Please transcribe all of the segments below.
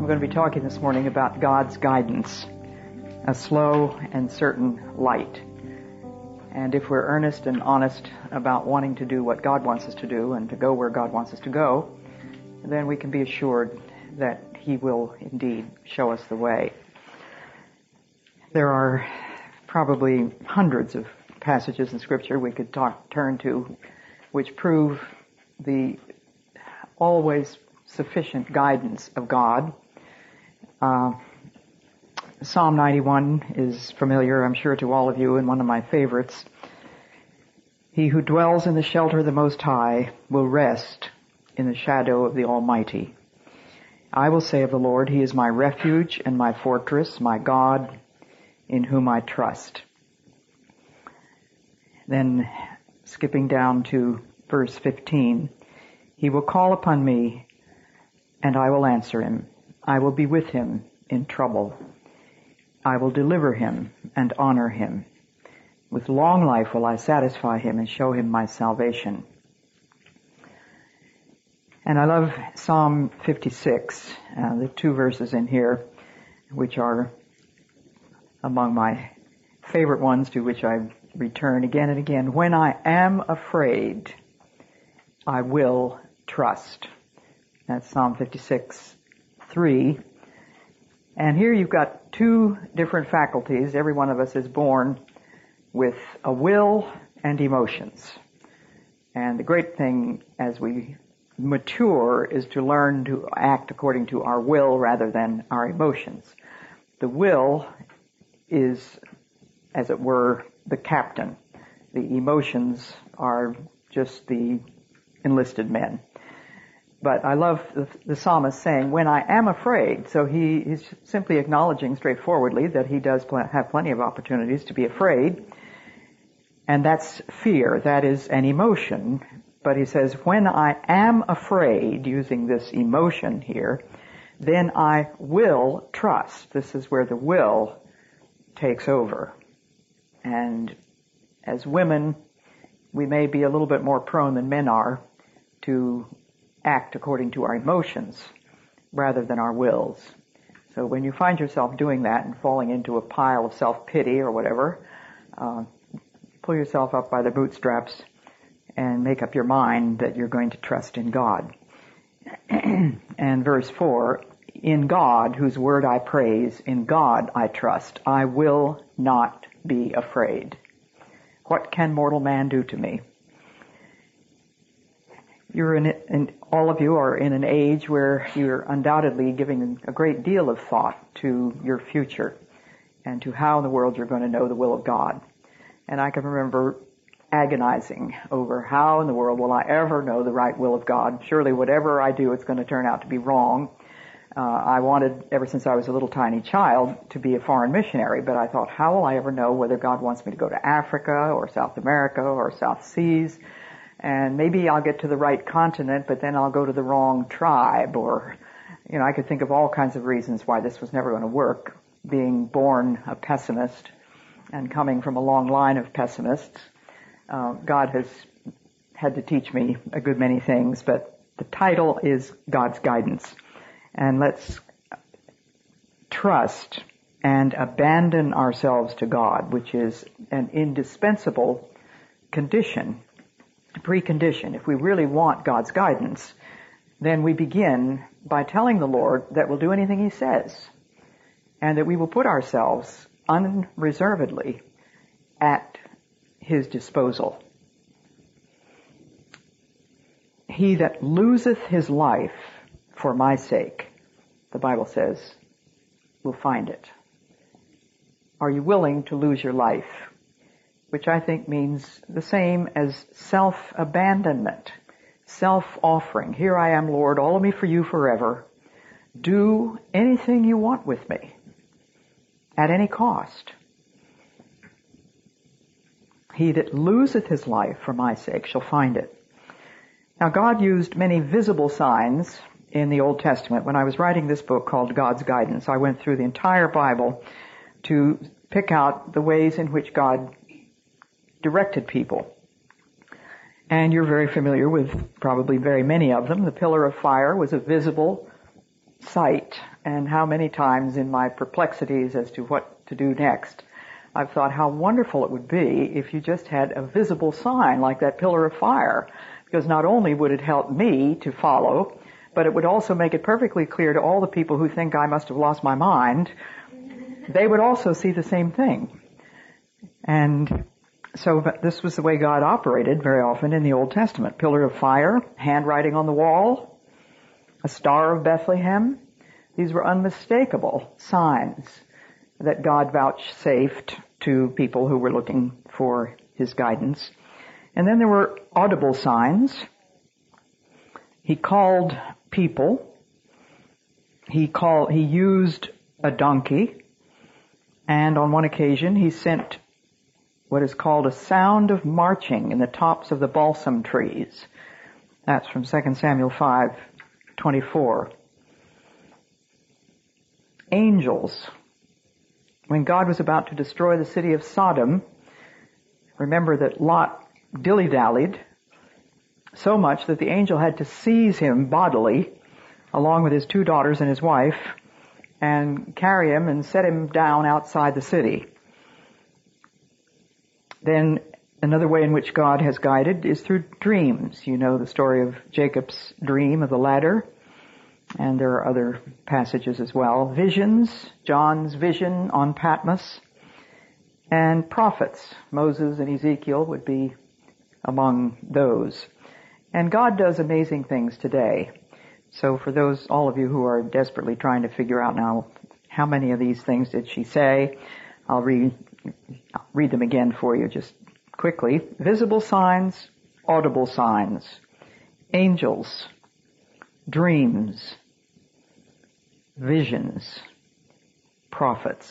I'm going to be talking this morning about God's guidance, a slow and certain light. And if we're earnest and honest about wanting to do what God wants us to do and to go where God wants us to go, then we can be assured that He will indeed show us the way. There are probably hundreds of passages in Scripture we could turn to which prove the always sufficient guidance of God. Psalm 91 is familiar, I'm sure, to all of you, and one of my favorites. He who dwells in the shelter of the Most High will rest in the shadow of the Almighty. I will say of the Lord, He is my refuge and my fortress, my God, in whom I trust. Then, skipping down to verse 15, He will call upon me, and I will answer him. I will be with him in trouble. I will deliver him and honor him. With long life will I satisfy him and show him my salvation. And I love Psalm 56, the two verses in here, which are among my favorite ones to which I return again and again. When I am afraid, I will trust. That's Psalm 56:3. And here you've got two different faculties. Every one of us is born with a will and emotions. And the great thing as we mature is to learn to act according to our will rather than our emotions. The will is, as it were, the captain. The emotions are just the enlisted men. But I love the psalmist saying, when I am afraid, so he is simply acknowledging straightforwardly that he does have plenty of opportunities to be afraid. And that's fear. That is an emotion. But he says, when I am afraid, using this emotion here, then I will trust. This is where the will takes over. And as women, we may be a little bit more prone than men are to act according to our emotions rather than our wills. So when you find yourself doing that and falling into a pile of self-pity or whatever, pull yourself up by the bootstraps and make up your mind that you're going to trust in God. And verse 4, in God, whose word I praise, in God I trust, I will not be afraid. What can mortal man do to me? All of you are in an age where you're undoubtedly giving a great deal of thought to your future and to how in the world you're going to know the will of God. And I can remember agonizing over how in the world will I ever know the right will of God. Surely whatever I do, it's going to turn out to be wrong. I wanted, ever since I was a little tiny child, to be a foreign missionary, but I thought, how will I ever know whether God wants me to go to Africa or South America or South Seas? And maybe I'll get to the right continent, but then I'll go to the wrong tribe, or, I could think of all kinds of reasons why this was never going to work. Being born a pessimist and coming from a long line of pessimists, God has had to teach me a good many things, but the title is God's Guidance. And let's trust and abandon ourselves to God, which is an indispensable condition, precondition. If we really want God's guidance, then we begin by telling the Lord that we'll do anything He says, and that we will put ourselves unreservedly at His disposal. He that loseth his life for my sake, the Bible says, will find it. Are you willing to lose your life? Which I think means the same as self-abandonment, self-offering. Here I am, Lord, all of me for you forever. Do anything you want with me, at any cost. He that loseth his life for my sake shall find it. Now, God used many visible signs in the Old Testament. When I was writing this book called God's Guidance, I went through the entire Bible to pick out the ways in which God directed people. And you're very familiar with probably very many of them. The pillar of fire was a visible sight, and how many times in my perplexities as to what to do next, I've thought how wonderful it would be if you just had a visible sign like that pillar of fire, because not only would it help me to follow, but it would also make it perfectly clear to all the people who think I must have lost my mind. They would also see the same thing. And so this was the way God operated very often in the Old Testament. Pillar of fire, handwriting on the wall, a star of Bethlehem. These were unmistakable signs that God vouchsafed to people who were looking for His guidance. And then there were audible signs. He called people. He used a donkey. And on one occasion, He sent what is called a sound of marching in the tops of the balsam trees. That's from 2 Samuel 5:24. Angels. When God was about to destroy the city of Sodom, remember that Lot dilly-dallied so much that the angel had to seize him bodily, along with his 2 daughters and his wife, and carry him and set him down outside the city. Then another way in which God has guided is through dreams. You know the story of Jacob's dream of the ladder, and there are other passages as well. Visions, John's vision on Patmos, and prophets. Moses and Ezekiel would be among those. And God does amazing things today. So for those, all of you who are desperately trying to figure out now, how many of these things did she say? I'll read them again for you just quickly. Visible signs, audible signs, angels, dreams, visions, prophets.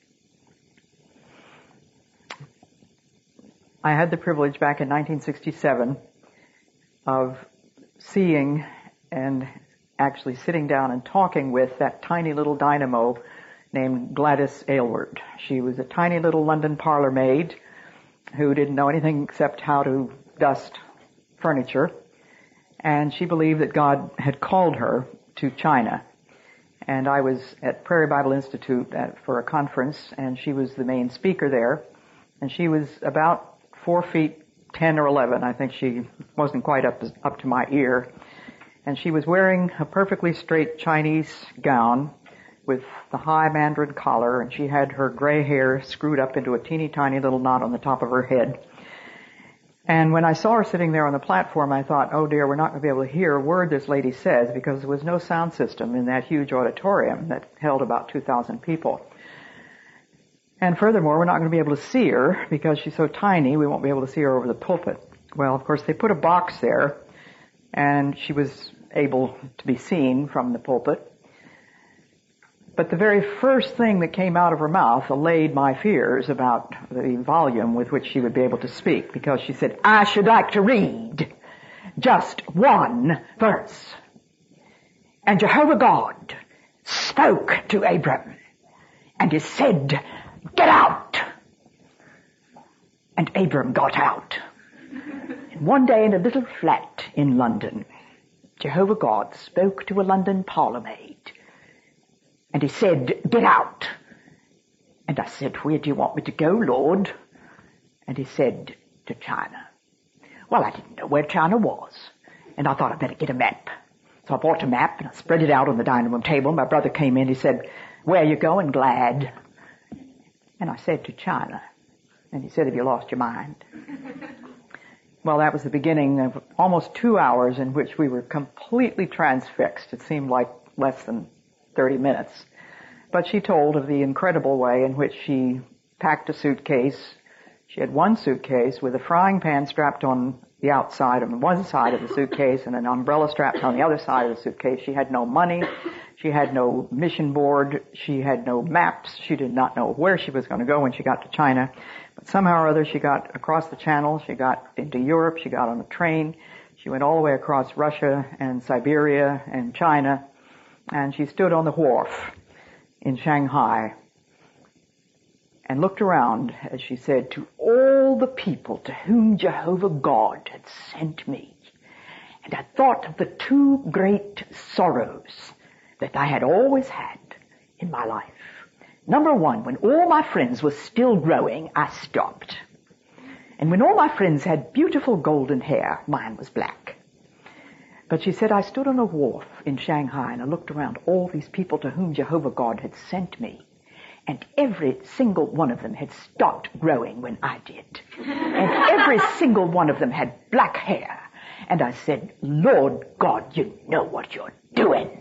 I had the privilege back in 1967 of seeing and actually sitting down and talking with that tiny little dynamo named Gladys Aylward. She was a tiny little London parlor maid who didn't know anything except how to dust furniture, and she believed that God had called her to China. And I was at Prairie Bible Institute for a conference, and she was the main speaker there, and she was about 4 feet 10 or 11. I think she wasn't quite up to my ear. And she was wearing a perfectly straight Chinese gown with the high mandarin collar, and she had her gray hair screwed up into a teeny tiny little knot on the top of her head. And when I saw her sitting there on the platform, I thought, oh dear, we're not going to be able to hear a word this lady says, because there was no sound system in that huge auditorium that held about 2,000 people. And furthermore, we're not going to be able to see her because she's so tiny, we won't be able to see her over the pulpit. Well, of course, they put a box there, and she was able to be seen from the pulpit. But the very first thing that came out of her mouth allayed my fears about the volume with which she would be able to speak, because she said, I should like to read just one verse. And Jehovah God spoke to Abram, and he said, get out. And Abram got out. And one day in a little flat in London, Jehovah God spoke to a London parlour maid. And he said, get out. And I said, where do you want me to go, Lord? And he said, to China. Well, I didn't know where China was. And I thought I'd better get a map. So I bought a map and I spread it out on the dining room table. My brother came in. He said, where are you going, Glad? And I said, to China. And he said, have you lost your mind? Well, that was the beginning of almost 2 hours in which we were completely transfixed. It seemed like less than 30 minutes. But she told of the incredible way in which she packed a suitcase. She had one suitcase with a frying pan strapped on the outside on one side of the suitcase and an umbrella strapped on the other side of the suitcase. She had no money. She had no mission board. She had no maps. She did not know where she was going to go when she got to China. But somehow or other she got across the channel. She got into Europe. She got on a train. She went all the way across Russia and Siberia and China. And she stood on the wharf in Shanghai and looked around as she said, to all the people to whom Jehovah God had sent me. And I thought of the two great sorrows that I had always had in my life. Number one, when all my friends were still growing, I stopped. And when all my friends had beautiful golden hair, mine was black. But she said, I stood on a wharf in Shanghai and I looked around all these people to whom Jehovah God had sent me. And every single one of them had stopped growing when I did. And every single one of them had black hair. And I said, Lord God, you know what you're doing.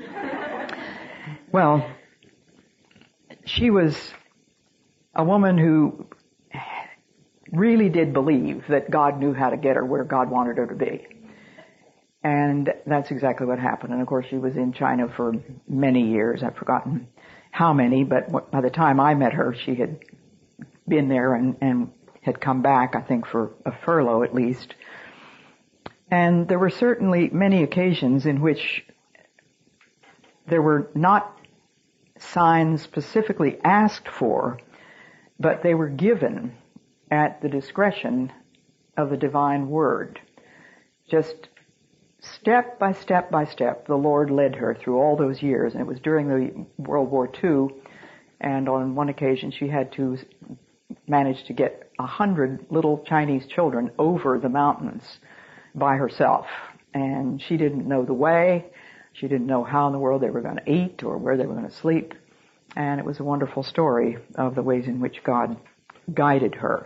Well, she was a woman who really did believe that God knew how to get her where God wanted her to be. And that's exactly what happened. And of course, she was in China for many years. I've forgotten how many, but by the time I met her, she had been there and had come back, I think, for a furlough at least. And there were certainly many occasions in which there were not signs specifically asked for, but they were given at the discretion of the divine word. Just step by step by step, the Lord led her through all those years. And it was during the World War II, and on one occasion she had to manage to get 100 little Chinese children over the mountains by herself. And she didn't know the way. She didn't know how in the world they were going to eat or where they were going to sleep. And it was a wonderful story of the ways in which God guided her.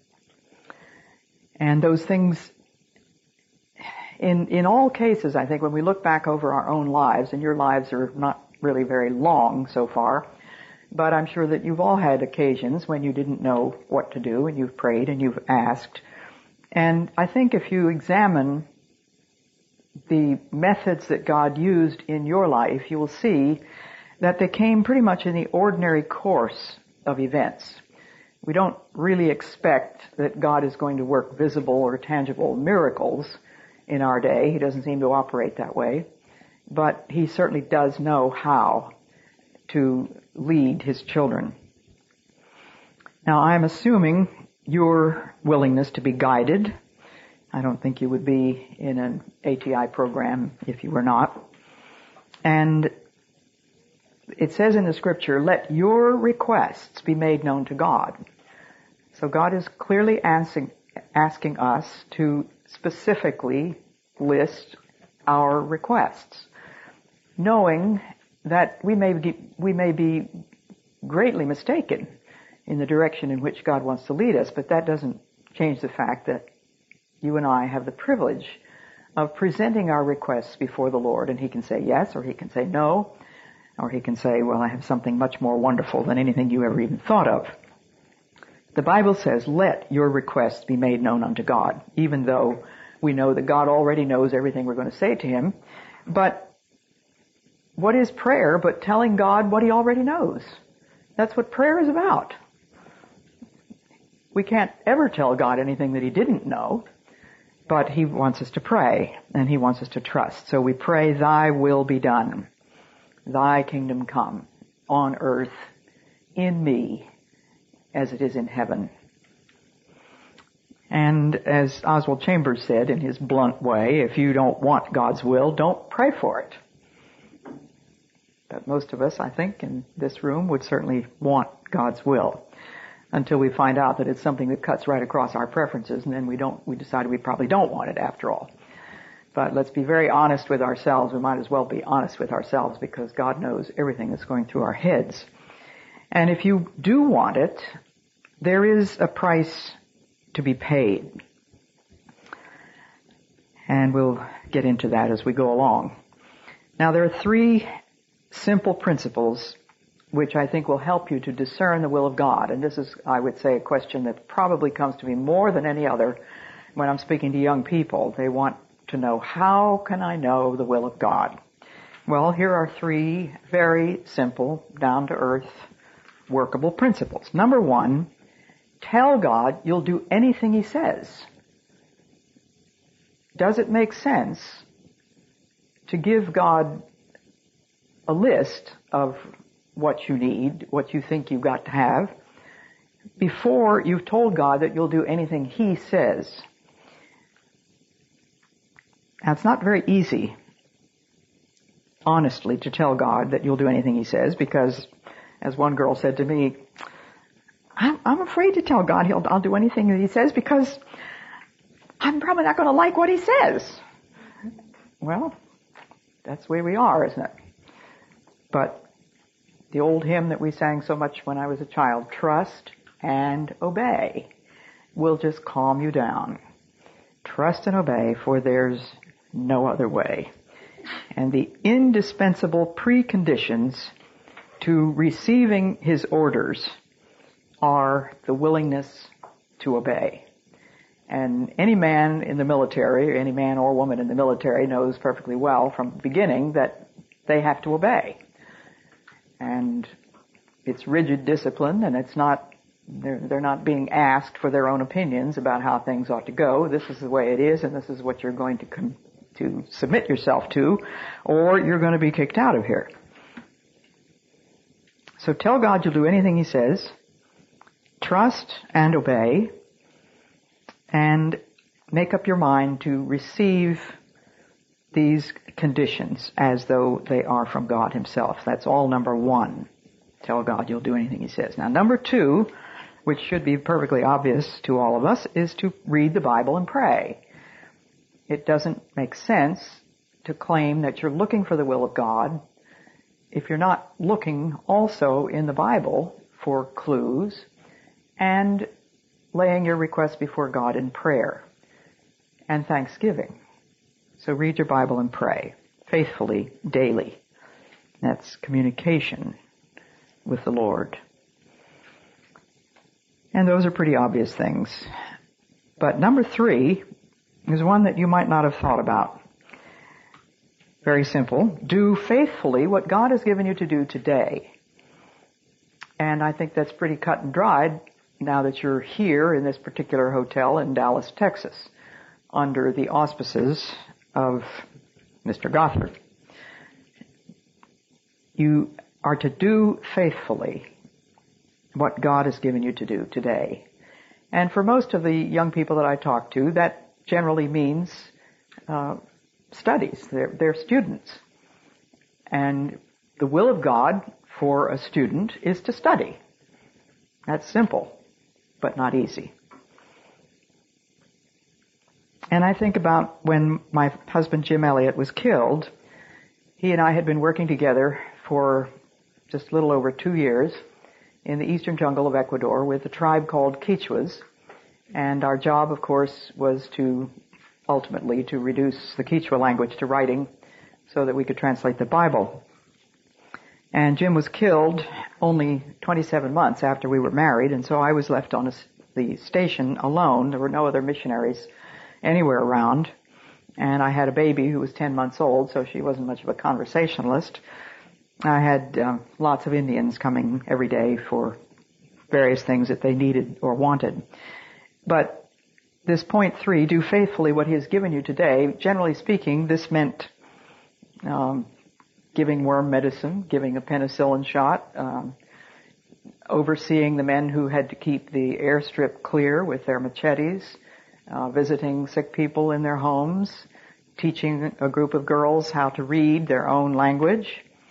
And those things, in all cases, I think, when we look back over our own lives, and your lives are not really very long so far, but I'm sure that you've all had occasions when you didn't know what to do, and you've prayed and you've asked. And I think if you examine the methods that God used in your life, you will see that they came pretty much in the ordinary course of events. We don't really expect that God is going to work visible or tangible miracles in our day. He doesn't seem to operate that way. But He certainly does know how to lead His children. Now, I'm assuming your willingness to be guided. I don't think you would be in an ATI program if you were not. And it says in the Scripture, let your requests be made known to God. So God is clearly asking us to specifically list our requests, knowing that we may be greatly mistaken in the direction in which God wants to lead us, but that doesn't change the fact that you and I have the privilege of presenting our requests before the Lord, and He can say yes, or He can say no, or He can say, well, I have something much more wonderful than anything you ever even thought of. The Bible says, let your requests be made known unto God, even though we know that God already knows everything we're going to say to Him. But what is prayer but telling God what He already knows? That's what prayer is about. We can't ever tell God anything that He didn't know, but He wants us to pray, and He wants us to trust. So we pray, Thy will be done, Thy kingdom come, on earth, in me, as it is in heaven. And as Oswald Chambers said in his blunt way, if you don't want God's will, don't pray for it. But most of us, I think, in this room would certainly want God's will, until we find out that it's something that cuts right across our preferences, and then we decide we probably don't want it after all. But let's be very honest with ourselves. We might as well be honest with ourselves, because God knows everything that's going through our heads. And if you do want it, there is a price to be paid. And we'll get into that as we go along. Now, there are 3 simple principles which I think will help you to discern the will of God. And this is, I would say, a question that probably comes to me more than any other when I'm speaking to young people. They want to know, how can I know the will of God? Well, here are 3 very simple, down-to-earth, workable principles. Number 1, tell God you'll do anything He says. Does it make sense to give God a list of what you need, what you think you've got to have, before you've told God that you'll do anything He says? Now, it's not very easy honestly to tell God that you'll do anything He says, because, as one girl said to me, I'm afraid to tell God I'll do anything that He says because I'm probably not going to like what He says. Well, that's the way we are, isn't it? But the old hymn that we sang so much when I was a child, trust and obey, will just calm you down. Trust and obey, for there's no other way. And the indispensable preconditions to receiving His orders are the willingness to obey. And any man in the military, any man or woman in the military knows perfectly well from the beginning that they have to obey. And it's rigid discipline, and it's not, they're not being asked for their own opinions about how things ought to go. This is the way it is, and this is what you're going to submit yourself to, or you're going to be kicked out of here. So tell God you'll do anything He says, trust and obey, and make up your mind to receive these conditions as though they are from God Himself. That's all number one. Tell God you'll do anything He says. Now, number two, which should be perfectly obvious to all of us, is to read the Bible and pray. It doesn't make sense to claim that you're looking for the will of God if you're not looking also in the Bible for clues and laying your requests before God in prayer and thanksgiving. So read your Bible and pray faithfully daily. That's communication with the Lord. And those are pretty obvious things. But number three is one that you might not have thought about. Very simple. Do faithfully what God has given you to do today. And I think that's pretty cut and dried now that you're here in this particular hotel in Dallas, Texas, under the auspices of Mr. Gothard. You are to do faithfully what God has given you to do today. And for most of the young people that I talk to, that generally means studies. They're students. And the will of God for a student is to study. That's simple, but not easy. And I think about when my husband Jim Elliot was killed. He and I had been working together for just a little over 2 years in the eastern jungle of Ecuador with a tribe called Quichuas. And our job, of course, was ultimately to reduce the Quechua language to writing so that we could translate the Bible. And Jim was killed only 27 months after we were married, and so I was left on the station alone. There were no other missionaries anywhere around. And I had a baby who was 10 months old, so she wasn't much of a conversationalist. I had lots of Indians coming every day for various things that they needed or wanted. But this point 3, do faithfully what He has given you today, generally speaking, this meant giving worm medicine, giving a penicillin shot, overseeing the men who had to keep the airstrip clear with their machetes, visiting sick people in their homes, teaching a group of girls how to read their own language,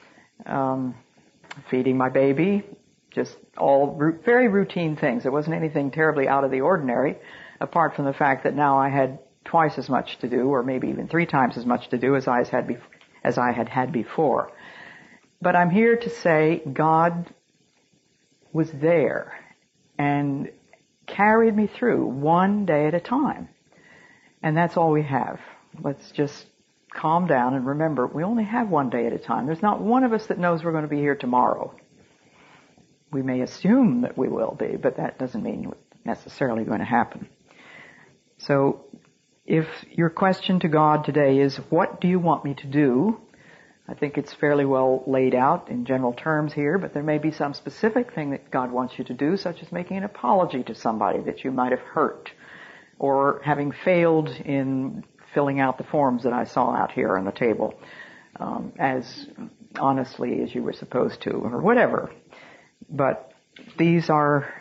feeding my baby, just all very routine things. There wasn't anything terribly out of the ordinary, apart from the fact that now I had twice as much to do, or maybe even 3 times as much to do as I had had before. But I'm here to say God was there and carried me through one day at a time. And that's all we have. Let's just calm down and remember, we only have one day at a time. There's not one of us that knows we're going to be here tomorrow. We may assume that we will be, but that doesn't mean it's necessarily going to happen. So if your question to God today is, what do you want me to do? I think it's fairly well laid out in general terms here, but there may be some specific thing that God wants you to do, such as making an apology to somebody that you might have hurt, or having failed in filling out the forms that I saw out here on the table as honestly as you were supposed to, or whatever. But these are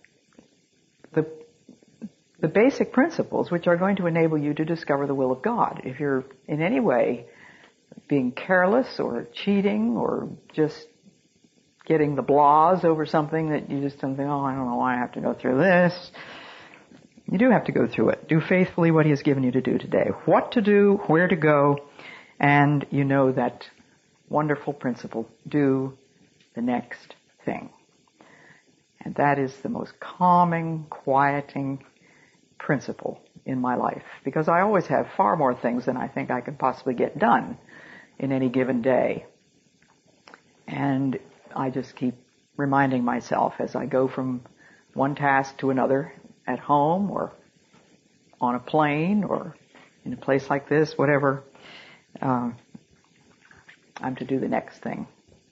the basic principles which are going to enable you to discover the will of God. If you're in any way being careless or cheating or just getting the blahs over something that you just don't think, oh, I don't know why I have to go through this. You do have to go through it. Do faithfully what He has given you to do today. What to do, where to go, and you know that wonderful principle, do the next thing. And that is the most calming, quieting principle in my life, because I always have far more things than I think I can possibly get done in any given day. And I just keep reminding myself as I go from one task to another at home or on a plane or in a place like this, whatever, I'm to do the next thing.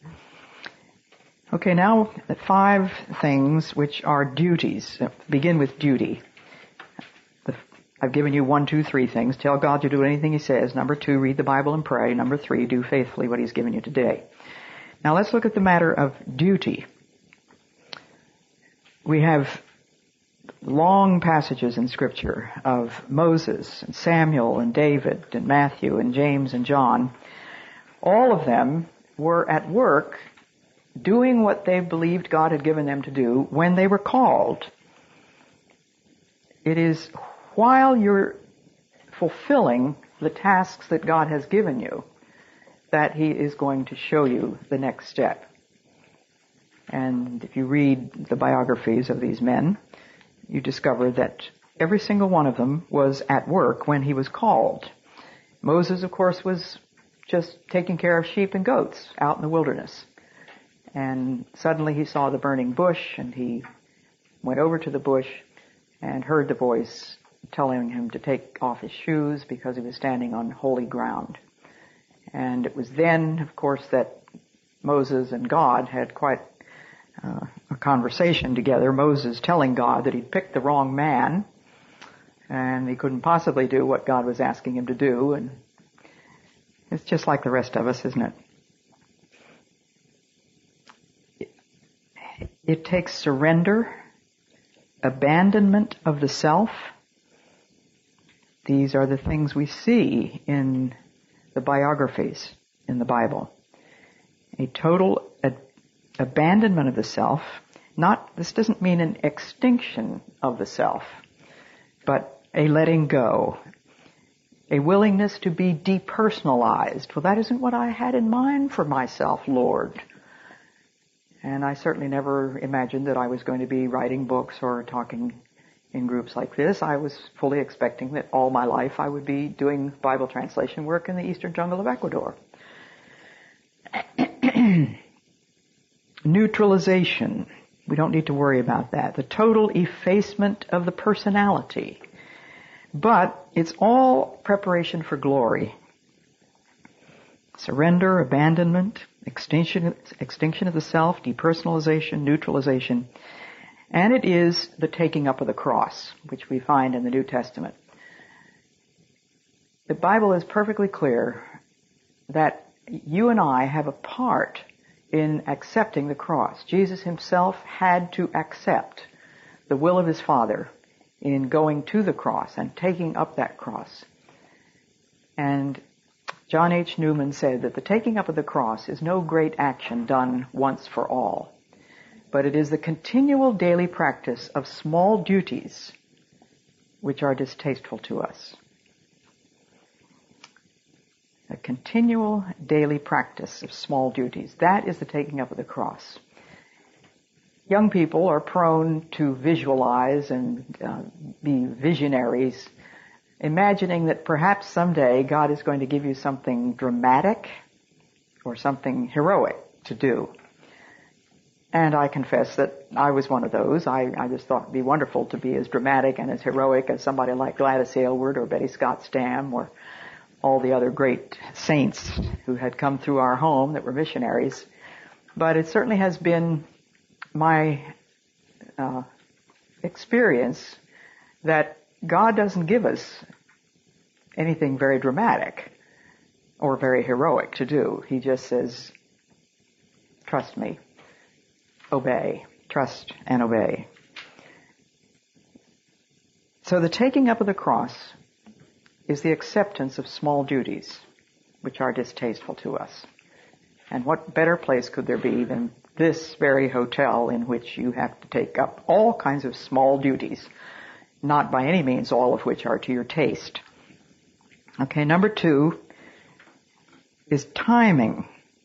Okay, now the 5 things which are duties. Begin with duty. I've given you 1, 2, 3 things. Tell God to do anything He says. Number 2, read the Bible and pray. Number 3, do faithfully what He's given you today. Now let's look at the matter of duty. We have long passages in Scripture of Moses and Samuel and David and Matthew and James and John. All of them were at work doing what they believed God had given them to do when they were called. It is while you're fulfilling the tasks that God has given you that He is going to show you the next step. And if you read the biographies of these men, you discover that every single one of them was at work when he was called. Moses, of course, was just taking care of sheep and goats out in the wilderness. And suddenly he saw the burning bush, and he went over to the bush and heard the voice telling him to take off his shoes because he was standing on holy ground. And it was then, of course, that Moses and God had quite a conversation together. Moses telling God that he'd picked the wrong man and he couldn't possibly do what God was asking him to do. And it's just like the rest of us, isn't it? It takes surrender, abandonment of the self. These are the things we see in the biographies in the Bible. A total abandonment of the self. This doesn't mean an extinction of the self, but a letting go. A willingness to be depersonalized. Well, that isn't what I had in mind for myself, Lord. And I certainly never imagined that I was going to be writing books or talking in groups like this. I was fully expecting that all my life I would be doing Bible translation work in the eastern jungle of Ecuador. Neutralization. We don't need to worry about that. The total effacement of the personality. But it's all preparation for glory. Surrender, abandonment, extinction of the self, depersonalization, neutralization. And it is the taking up of the cross, which we find in the New Testament. The Bible is perfectly clear that you and I have a part in accepting the cross. Jesus himself had to accept the will of his Father in going to the cross and taking up that cross. And John H. Newman said that the taking up of the cross is no great action done once for all, but it is the continual daily practice of small duties which are distasteful to us. A continual daily practice of small duties. That is the taking up of the cross. Young people are prone to visualize and be visionaries, imagining that perhaps someday God is going to give you something dramatic or something heroic to do. And I confess that I was one of those. I just thought it'd be wonderful to be as dramatic and as heroic as somebody like Gladys Aylward or Betty Scott Stam or all the other great saints who had come through our home that were missionaries. But it certainly has been my experience that God doesn't give us anything very dramatic or very heroic to do. He just says, trust me, obey, trust and obey. So the taking up of the cross is the acceptance of small duties. which are distasteful to us. And what better place could there be than this very hotel in which you have to take up all kinds of small duties, not by any means all of which are to your taste. Okay, number 2 is timing.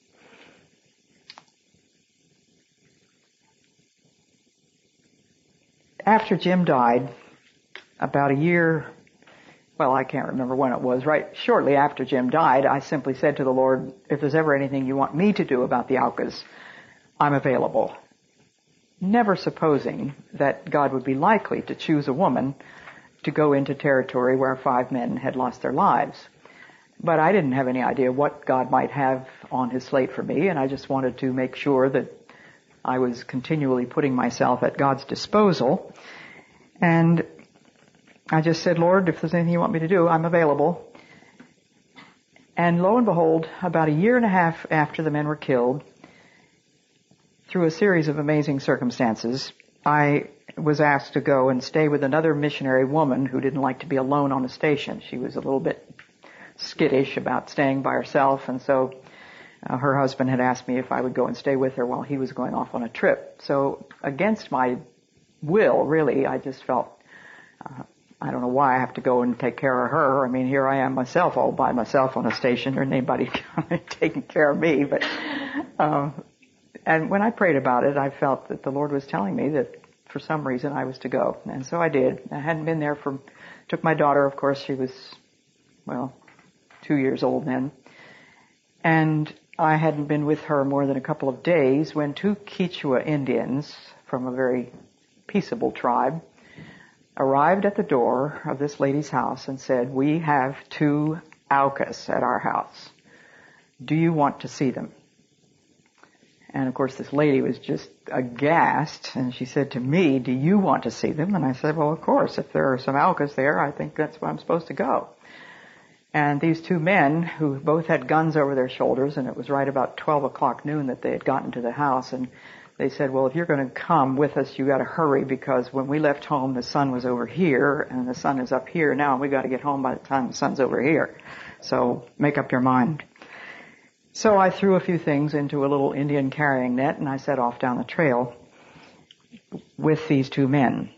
After Jim died, about a year, well, I can't remember when it was, right shortly after Jim died, I simply said to the Lord, if there's ever anything you want me to do about the Aucas, I'm available. Never supposing that God would be likely to choose a woman to go into territory where 5 men had lost their lives. But I didn't have any idea what God might have on his slate for me, and I just wanted to make sure that I was continually putting myself at God's disposal. And I just said, Lord, if there's anything you want me to do, I'm available. And lo and behold, about a year and a half after the men were killed, through a series of amazing circumstances, I was asked to go and stay with another missionary woman who didn't like to be alone on a station. She was a little bit skittish about staying by herself, and so her husband had asked me if I would go and stay with her while he was going off on a trip. So against my will, really, I just felt, I don't know why I have to go and take care of her. I mean, here I am myself all by myself on a station. There ain't anybody taking care of me. But and when I prayed about it, I felt that the Lord was telling me that for some reason I was to go. And so I did. I hadn't been there took my daughter, of course, she was, 2 years old then. And I hadn't been with her more than a couple of days when 2 Quechua Indians from a very peaceable tribe arrived at the door of this lady's house and said, we have 2 Aucas at our house. Do you want to see them? And of course this lady was just aghast, and she said to me, do you want to see them? And I said, well, of course, if there are some Aucas there, I think that's where I'm supposed to go. And these 2 men, who both had guns over their shoulders, and it was right about 12 o'clock noon that they had gotten to the house, and they said, well, if you're going to come with us, you got to hurry, because when we left home, the sun was over here, and the sun is up here now, and we got to get home by the time the sun's over here. So make up your mind. So I threw a few things into a little Indian carrying net, and I set off down the trail with these 2 men.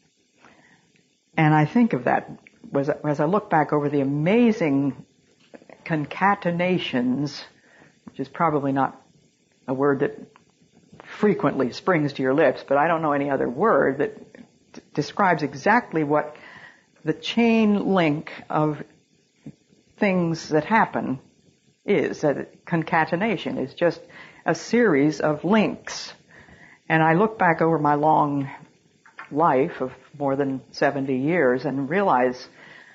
And I think of that as I look back over the amazing concatenations, which is probably not a word that frequently springs to your lips, but I don't know any other word that describes exactly what the chain link of things that happen is. That concatenation is just a series of links. And I look back over my long life of more than 70 years and realize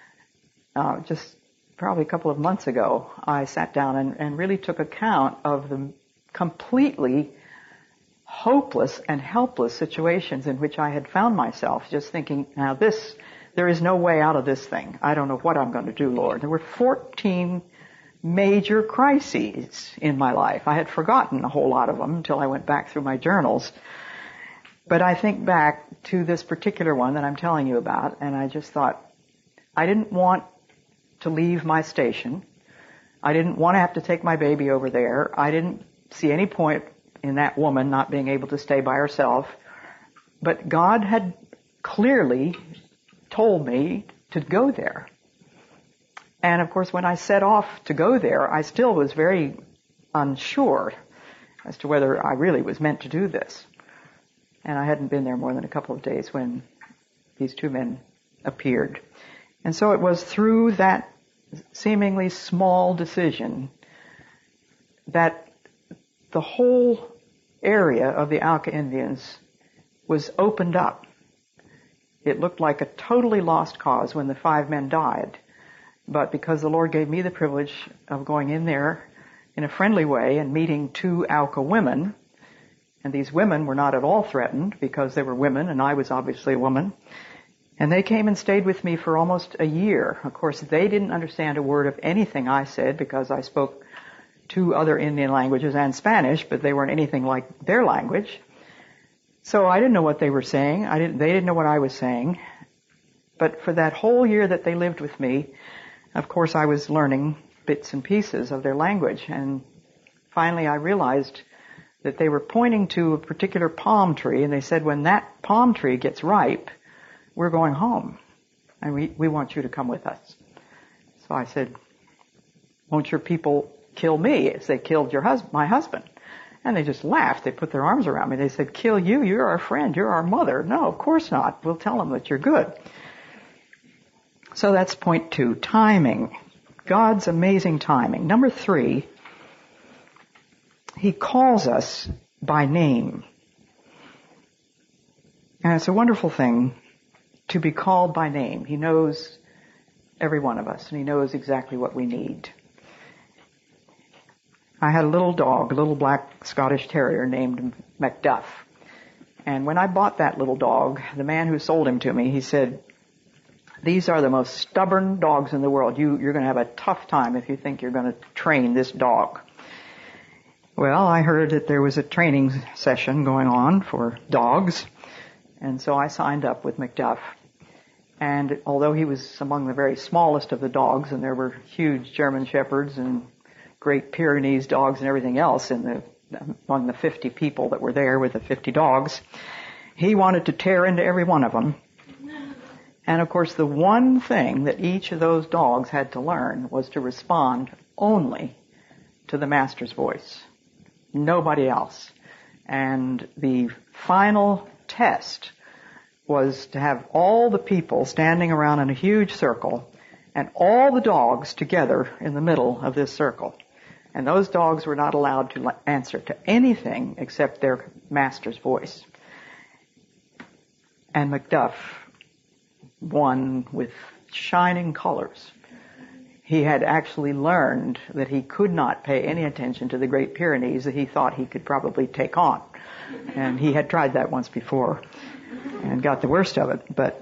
just probably a couple of months ago, I sat down and really took account of the completely hopeless and helpless situations in which I had found myself, just thinking, now there is no way out of this thing. I don't know what I'm going to do, Lord. There were 14 major crises in my life. I had forgotten a whole lot of them until I went back through my journals. But I think back to this particular one that I'm telling you about, and I just thought, I didn't want to leave my station. I didn't want to have to take my baby over there. I didn't see any point in that woman not being able to stay by herself. But God had clearly told me to go there. And of course, when I set off to go there, I still was very unsure as to whether I really was meant to do this. And I hadn't been there more than a couple of days when these 2 men appeared. And so it was through that seemingly small decision that the whole area of the Auca Indians was opened up. It looked like a totally lost cause when the 5 men died. But because the Lord gave me the privilege of going in there in a friendly way and meeting 2 Auca women, and these women were not at all threatened because they were women and I was obviously a woman, and they came and stayed with me for almost a year. Of course, they didn't understand a word of anything I said because I spoke 2 other Indian languages and Spanish, but they weren't anything like their language. So I didn't know what they were saying. They didn't know what I was saying. But for that whole year that they lived with me, of course, I was learning bits and pieces of their language. And finally I realized that they were pointing to a particular palm tree, and they said, when that palm tree gets ripe, we're going home, and we want you to come with us. So I said, won't your people kill me as they killed my husband? And they just laughed. They put their arms around me. They said, kill you? You're our friend. You're our mother. No, of course not. We'll tell them that you're good. So that's point 2, timing. God's amazing timing. Number 3, He calls us by name. And it's a wonderful thing to be called by name. He knows every one of us, and He knows exactly what we need. I had a little dog, a little black Scottish terrier named Macduff. And when I bought that little dog, the man who sold him to me, he said, these are the most stubborn dogs in the world. You're going to have a tough time if you think you're going to train this dog. Well, I heard that there was a training session going on for dogs, and so I signed up with Macduff. And although he was among the very smallest of the dogs, and there were huge German Shepherds and Great Pyrenees dogs and everything else among the 50 people that were there with the 50 dogs, he wanted to tear into every one of them. And of course, the one thing that each of those dogs had to learn was to respond only to the master's voice. Nobody else. And the final test was to have all the people standing around in a huge circle and all the dogs together in the middle of this circle. And those dogs were not allowed to answer to anything except their master's voice. And Macduff won with shining colors. He had actually learned that he could not pay any attention to the Great Pyrenees that he thought he could probably take on. And he had tried that once before and got the worst of it. But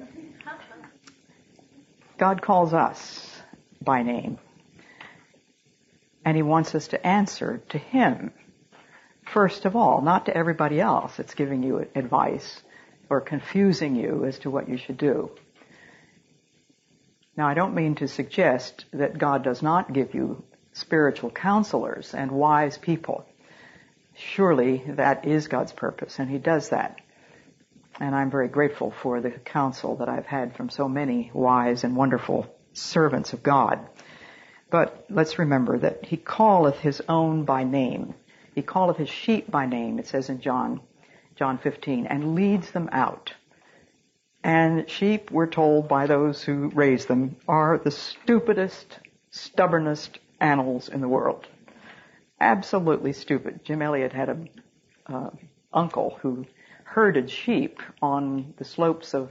God calls us by name. And He wants us to answer to Him. First of all, not to everybody else that's giving you advice or confusing you as to what you should do. Now, I don't mean to suggest that God does not give you spiritual counselors and wise people. Surely that is God's purpose, and He does that. And I'm very grateful for the counsel that I've had from so many wise and wonderful servants of God. But let's remember that He calleth His own by name. He calleth His sheep by name, it says in John 15, and leads them out. And sheep, we're told by those who raise them, are the stupidest, stubbornest animals in the world. Absolutely stupid. Jim Elliot had an uncle who herded sheep on the slopes of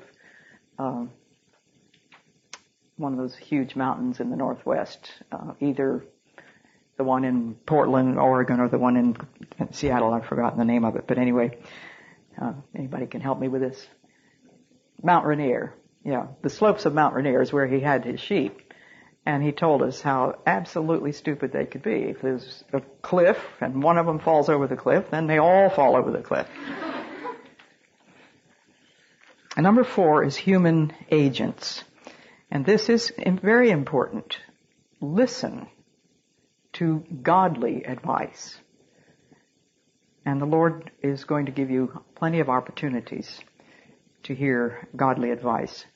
one of those huge mountains in the Northwest, either the one in Portland, Oregon, or the one in Seattle. I've forgotten the name of it. But anyway, anybody can help me with this? Mount Rainier. Yeah, the slopes of Mount Rainier is where he had his sheep. And he told us how absolutely stupid they could be. If there's a cliff and one of them falls over the cliff, then they all fall over the cliff. And number 4 is human agents. And this is very important. Listen to godly advice. And the Lord is going to give you plenty of opportunities to hear godly advice.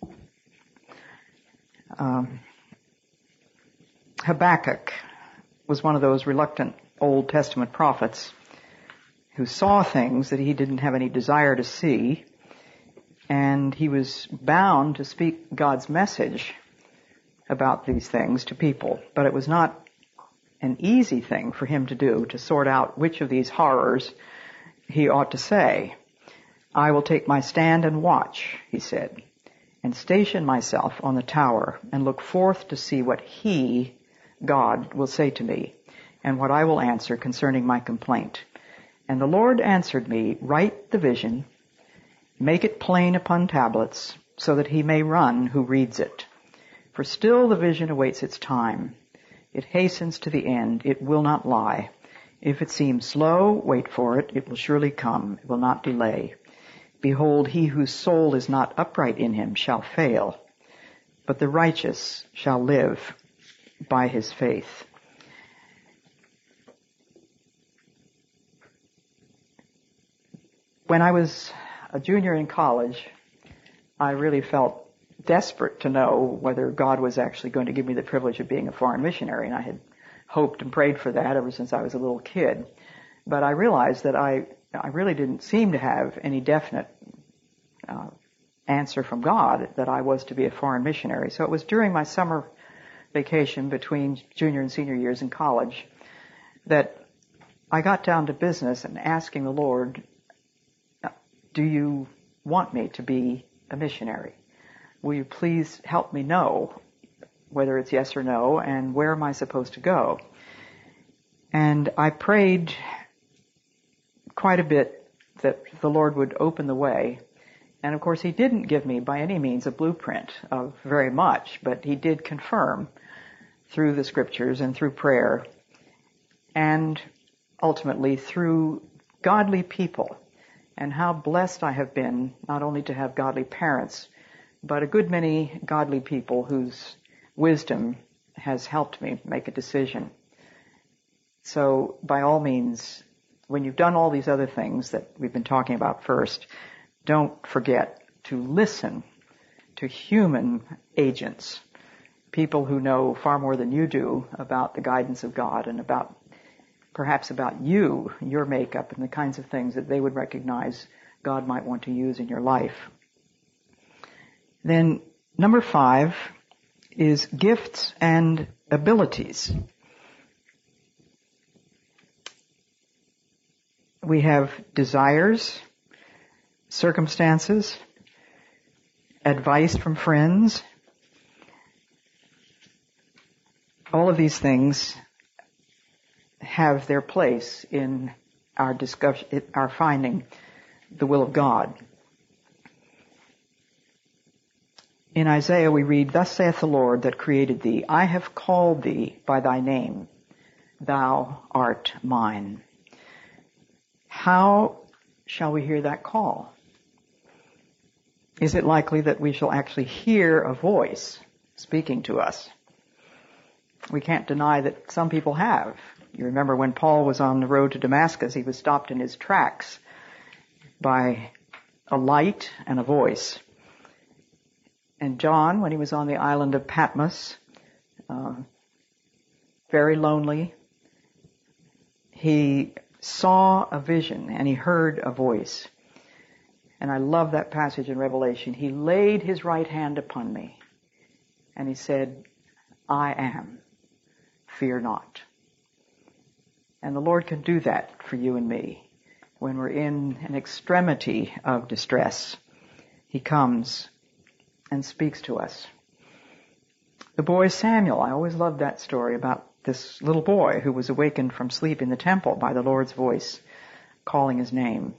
Habakkuk was one of those reluctant Old Testament prophets who saw things that he didn't have any desire to see, and he was bound to speak God's message about these things to people. But it was not an easy thing for him to do, to sort out which of these horrors he ought to say. I will take my stand and watch, he said, and station myself on the tower and look forth to see what He, God, will say to me, and what I will answer concerning my complaint. And the Lord answered me, write the vision, make it plain upon tablets, so that he may run who reads it. For still the vision awaits its time. It hastens to the end, it will not lie. If it seems slow, wait for it, it will surely come, it will not delay. Behold, he whose soul is not upright in him shall fail, but the righteous shall live by his faith. when I was a junior in college, I really felt desperate to know whether God was actually going to give me the privilege of being a foreign missionary, and I had hoped and prayed for that ever since I was a little kid. But I realized that I really didn't seem to have any definite answer from God that I was to be a foreign missionary. So it was during my summer vacation between junior and senior years in college that I got down to business and asking the Lord, do you want me to be a missionary? Will you please help me know whether it's yes or no, and where am I supposed to go? And I prayed quite a bit that the Lord would open the way. And of course, He didn't give me by any means a blueprint of very much, but He did confirm through the Scriptures and through prayer, and ultimately through godly people. And how blessed I have been not only to have godly parents, but a good many godly people whose wisdom has helped me make a decision. So by all means, when you've done all these other things that we've been talking about first, don't forget to listen to human agents, people who know far more than you do about the guidance of God and perhaps about you, your makeup, and the kinds of things that they would recognize God might want to use in your life. Then number 5 is gifts and abilities. We have desires, circumstances, advice from friends. All of these things have their place in our discussion, our finding the will of God. In Isaiah we read, "Thus saith the Lord that created thee, I have called thee by thy name, thou art mine." How shall we hear that call? Is it likely that we shall actually hear a voice speaking to us? We can't deny that some people have. You remember when Paul was on the road to Damascus, he was stopped in his tracks by a light and a voice. And John, when he was on the island of Patmos, very lonely, he saw a vision and he heard a voice. And I love that passage in Revelation. He laid his right hand upon me and he said, I am, fear not. And the Lord can do that for you and me. When we're in an extremity of distress, He comes and speaks to us. The boy Samuel, I always loved that story about this little boy who was awakened from sleep in the temple by the Lord's voice calling his name.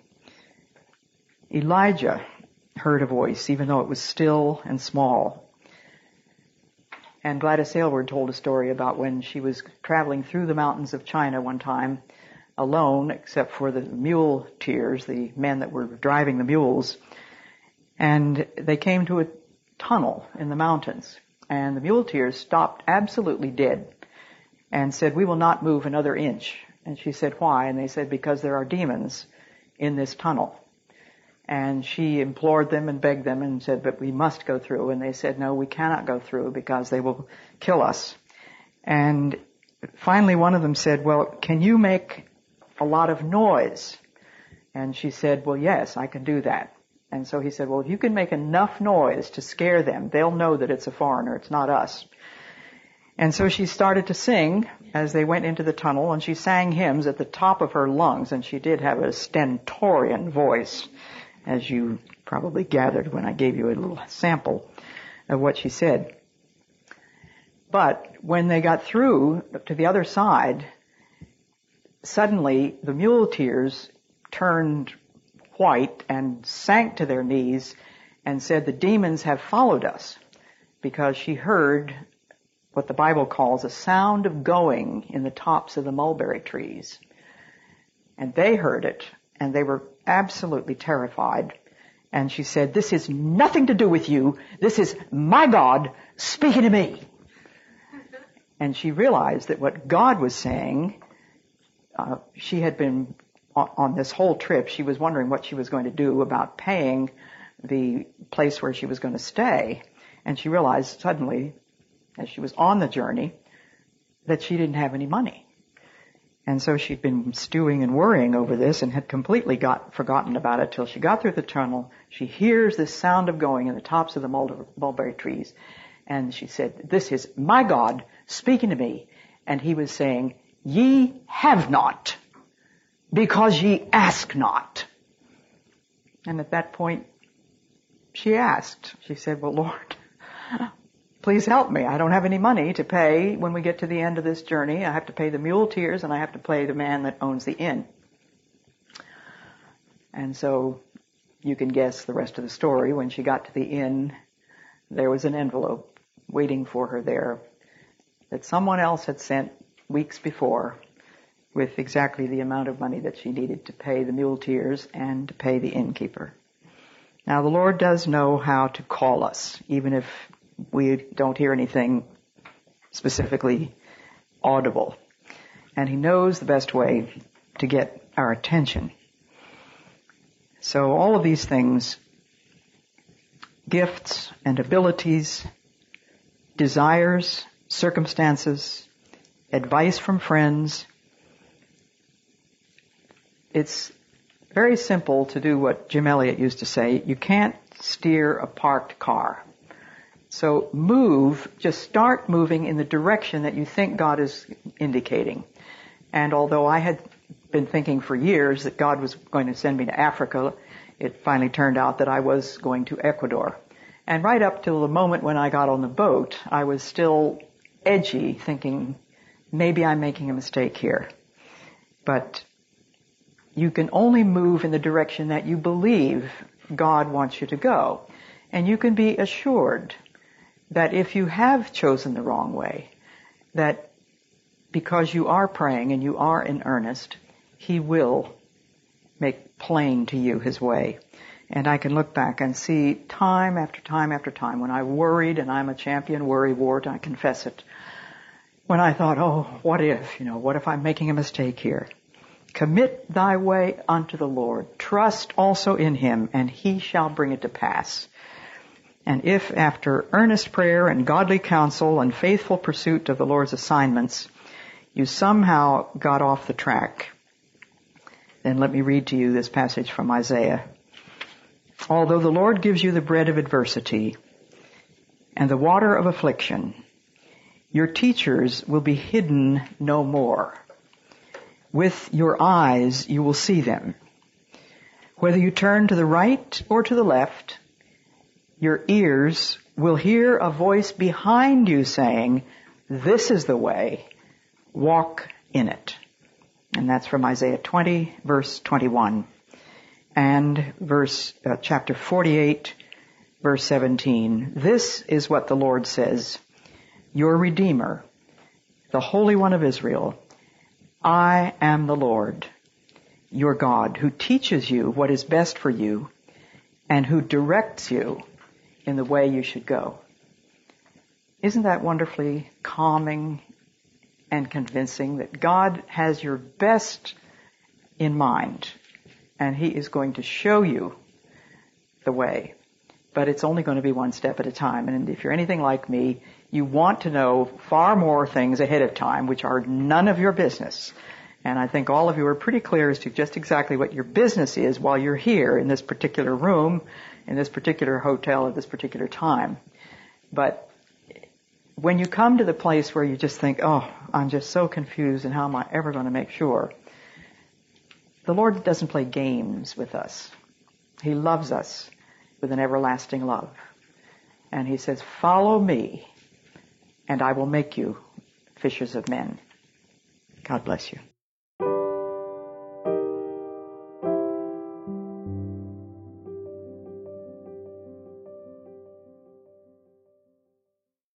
Elijah heard a voice, even though it was still and small. And Gladys Aylward told a story about when she was traveling through the mountains of China one time, alone, except for the muleteers, the men that were driving the mules. And they came to a tunnel in the mountains. And the muleteers stopped absolutely dead and said, we will not move another inch. And she said, why? And they said, because there are demons in this tunnel. And she implored them and begged them and said, but we must go through. And they said, no, we cannot go through because they will kill us. And finally one of them said, well, can you make a lot of noise? And she said, well, yes, I can do that. And so he said, well, if you can make enough noise to scare them, they'll know that it's a foreigner, it's not us. And so she started to sing as they went into the tunnel, and she sang hymns at the top of her lungs, and she did have a stentorian voice, as you probably gathered when I gave you a little sample of what she said. But when they got through to the other side, suddenly the muleteers turned white and sank to their knees and said, the demons have followed us, because she heard what the Bible calls a sound of going in the tops of the mulberry trees. And they heard it, and they were absolutely terrified. And she said, this has nothing to do with you. This is my God speaking to me. And she realized that what God was saying, she had been on this whole trip, she was wondering what she was going to do about paying the place where she was going to stay. And she realized suddenly, as she was on the journey, that she didn't have any money. And so she'd been stewing and worrying over this and had completely forgotten about it till she got through the tunnel. She hears this sound of going in the tops of the mulberry trees. And she said, "This is my God speaking to me." And he was saying, "Ye have not, because ye ask not." And at that point, she asked. She said, "Well, Lord, please help me. I don't have any money to pay when we get to the end of this journey. I have to pay the muleteers and I have to pay the man that owns the inn." And so you can guess the rest of the story. When she got to the inn, there was an envelope waiting for her there that someone else had sent weeks before with exactly the amount of money that she needed to pay the muleteers and to pay the innkeeper. Now, the Lord does know how to call us, even if we don't hear anything specifically audible. And He knows the best way to get our attention. So all of these things, gifts and abilities, desires, circumstances, advice from friends, it's very simple to do what Jim Elliot used to say: you can't steer a parked car. So just start moving in the direction that you think God is indicating. And although I had been thinking for years that God was going to send me to Africa, it finally turned out that I was going to Ecuador. And right up till the moment when I got on the boat, I was still edgy, thinking, maybe I'm making a mistake here. But you can only move in the direction that you believe God wants you to go. And you can be assured that if you have chosen the wrong way, that because you are praying and you are in earnest, He will make plain to you His way. And I can look back and see time after time after time when I worried, and I'm a champion worrywart, I confess it, when I thought, oh, what if I'm making a mistake here? Commit thy way unto the Lord. Trust also in Him, and He shall bring it to pass. And if after earnest prayer and godly counsel and faithful pursuit of the Lord's assignments, you somehow got off the track, then let me read to you this passage from Isaiah. Although the Lord gives you the bread of adversity and the water of affliction, your teachers will be hidden no more. With your eyes you will see them. Whether you turn to the right or to the left, your ears will hear a voice behind you saying, "This is the way, walk in it." And that's from Isaiah 20, verse 21. And chapter 48, verse 17. This is what the Lord says: your Redeemer, the Holy One of Israel. I am the Lord, your God, who teaches you what is best for you and who directs you in the way you should go. Isn't that wonderfully calming and convincing that God has your best in mind and He is going to show you the way? But it's only going to be one step at a time. And if you're anything like me, you want to know far more things ahead of time, which are none of your business. And I think all of you are pretty clear as to just exactly what your business is while you're here in this particular room, in this particular hotel at this particular time. But when you come to the place where you just think, oh, I'm just so confused and how am I ever going to make sure? The Lord doesn't play games with us. He loves us with an everlasting love. And He says, follow me and I will make you fishers of men. God bless you.